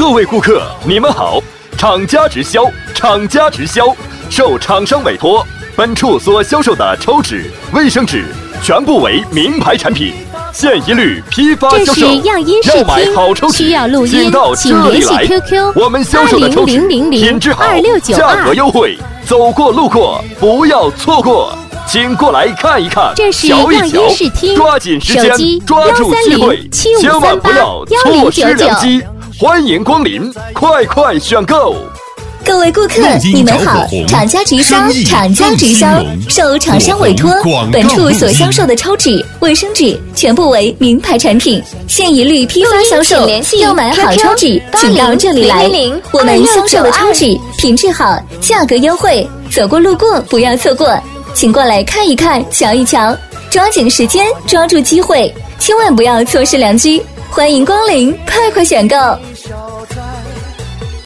各位顾客，你们好！厂家直销，厂家直销，受厂商委托，本处所销售的抽纸、卫生纸全部为名牌产品，现一律批发销售。 这是样音视要买好抽纸， 听，需要录音， 请到这里来。 请联系 QQ 我们销售的抽纸品质好，价格优惠，走过路过不要错过。请过来看一看， 这是瞧一样音瞧视听， 抓紧时间手机， 抓住机会，千万不要错失良机。欢迎光临，快选购！ 各位顾客，你们好！厂家直销，厂家直销，受厂商委托，本处所销售的抽纸、卫生纸全部为名牌产品，现一律批发销售。要买好抽纸，请到这里来。我们销售的抽纸品质好，价格优惠，走过路过不要错过。请过来看一看，瞧一瞧，抓紧时间，抓住机会，千万不要错失良机。欢迎光临，快选购！